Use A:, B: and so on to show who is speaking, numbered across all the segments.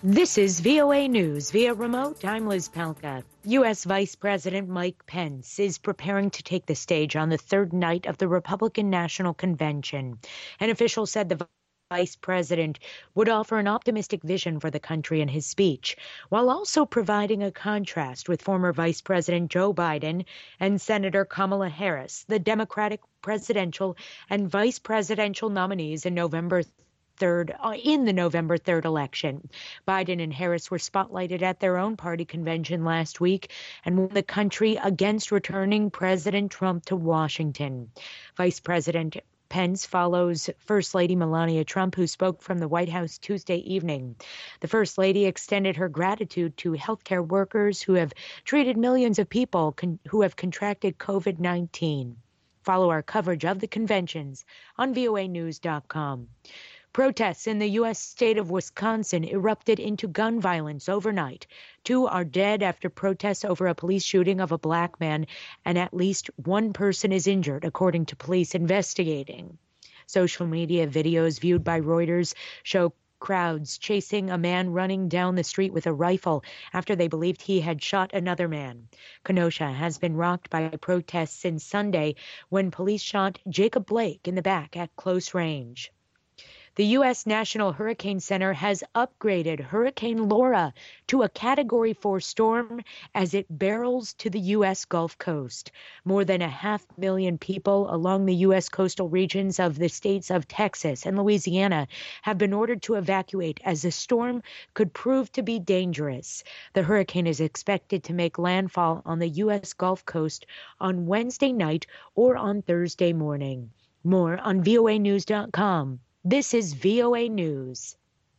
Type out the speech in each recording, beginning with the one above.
A: This is VOA News. Via remote, I'm Liz Palka. U.S. Vice President Mike Pence is preparing to take the stage on the third night of the Republican National Convention. An official said the vice president would offer an optimistic vision for the country in his speech, while also providing a contrast with former Vice President Joe Biden and Senator Kamala Harris, the Democratic presidential and vice presidential nominees in the November 3rd election. Biden and Harris were spotlighted at their own party convention last week and won the country against returning President Trump to Washington. Vice President Pence follows First Lady Melania Trump, who spoke from the White House Tuesday evening. The First Lady extended her gratitude to healthcare workers who have treated millions of people who have contracted COVID-19. Follow our coverage of the conventions on voanews.com. Protests in the U.S. state of Wisconsin erupted into gun violence overnight. 2 are dead after protests over a police shooting of a black man, and at least 1 person is injured, according to police investigating. Social media videos viewed by Reuters show crowds chasing a man running down the street with a rifle after they believed he had shot another man. Kenosha has been rocked by protests since Sunday when police shot Jacob Blake in the back at close range. The U.S. National Hurricane Center has upgraded Hurricane Laura to a Category 4 storm as it barrels to the U.S. Gulf Coast. More than 500,000 people along the U.S. coastal regions of the states of Texas and Louisiana have been ordered to evacuate as the storm could prove to be dangerous. The hurricane is expected to make landfall on the U.S. Gulf Coast on Wednesday night or on Thursday morning. More on voanews.com. This is VOA News.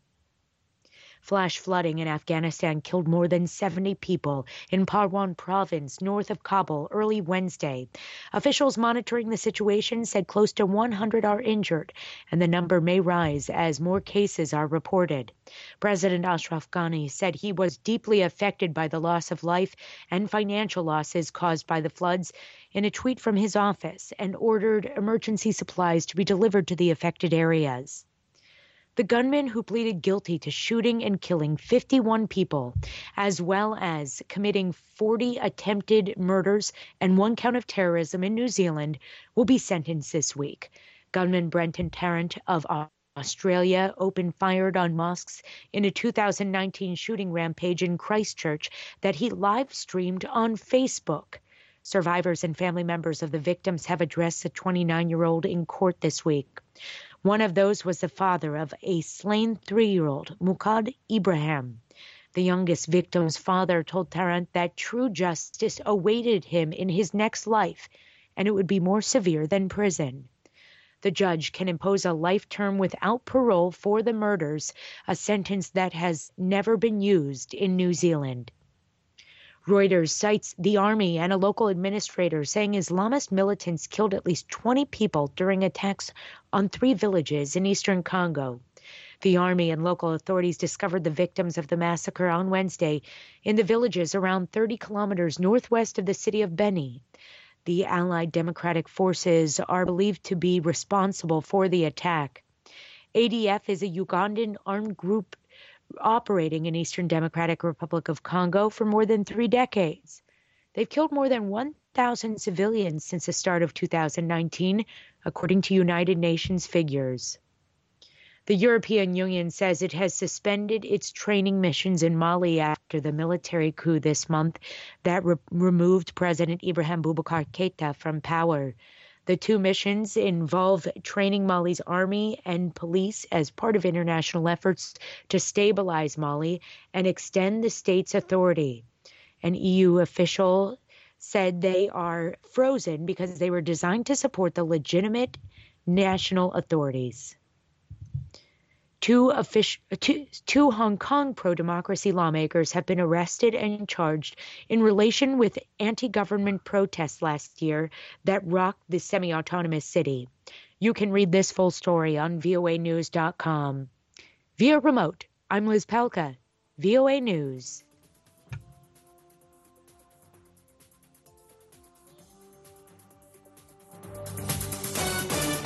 A: Flash flooding in Afghanistan killed more than 70 people in Parwan province, north of Kabul, early Wednesday. Officials monitoring the situation said close to 100 are injured, and the number may rise as more cases are reported. President Ashraf Ghani said he was deeply affected by the loss of life and financial losses caused by the floods in a tweet from his office, and ordered emergency supplies to be delivered to the affected areas. The gunman who pleaded guilty to shooting and killing 51 people, as well as committing 40 attempted murders and 1 count of terrorism in New Zealand, will be sentenced this week. Gunman Brenton Tarrant of Australia fired on mosques in a 2019 shooting rampage in Christchurch that he live-streamed on Facebook. Survivors and family members of the victims have addressed the 29-year-old in court this week. One of those was the father of a slain 3-year-old, Muqad Ibrahim. The youngest victim's father told Tarrant that true justice awaited him in his next life, and it would be more severe than prison. The judge can impose a life term without parole for the murders, a sentence that has never been used in New Zealand. Reuters cites the army and a local administrator saying Islamist militants killed at least 20 people during attacks on 3 villages in eastern Congo. The army and local authorities discovered the victims of the massacre on Wednesday in the villages around 30 kilometers northwest of the city of Beni. The Allied Democratic Forces are believed to be responsible for the attack. ADF is a Ugandan armed group operating in Eastern Democratic Republic of Congo for more than 3 decades. They've killed more than 1,000 civilians since the start of 2019, according to United Nations figures. The European Union says it has suspended its training missions in Mali after the military coup this month that removed President Ibrahim Boubacar Keïta from power. The 2 missions involve training Mali's army and police as part of international efforts to stabilize Mali and extend the state's authority. An EU official said they are frozen because they were designed to support the legitimate national authorities. 2 Hong Kong pro-democracy lawmakers have been arrested and charged in relation with anti-government protests last year that rocked the semi-autonomous city. You can read this full story on voanews.com. Via remote, I'm Liz Palka, VOA News.